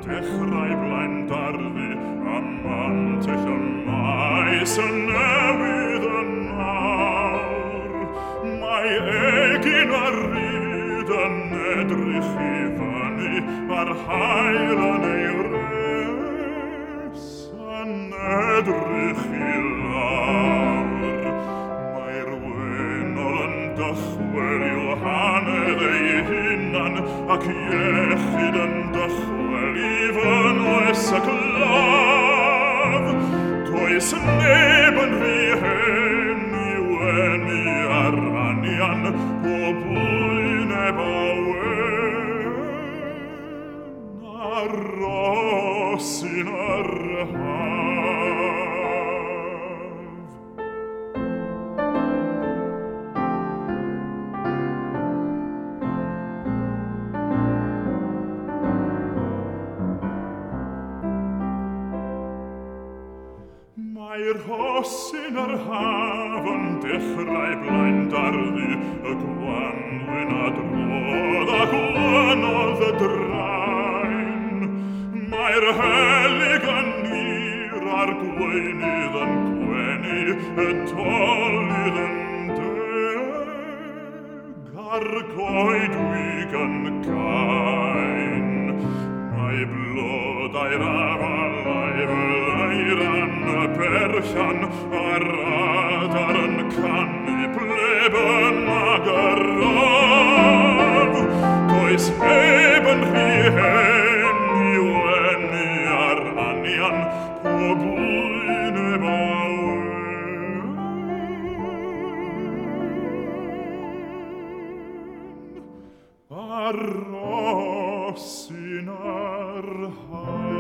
Echreiblein darvi, amantich meisen eviden naur. Mai egin ariden edrich ivani, ar heilan eures, an edrich ilaur. Mai ruenolen dachwer Johanne dei hinnan, ac iechiden dachwer Ivan oes a klav. Tois neben wie hen Iweni aranian, po buine bauen, arrosin arhav. Mair hossin haven Echreiblein darvi, gwan wina droda, gwan o the drain. Mair heligan nir ar gweinidden gweni, tolidden deg, ar goed wigan kain. Mai blod air avalaiv leiran perchan, ar adaren canni pleben agarav. Tois eben rien Iweni aranian, po buine bauen, arrosin arhav.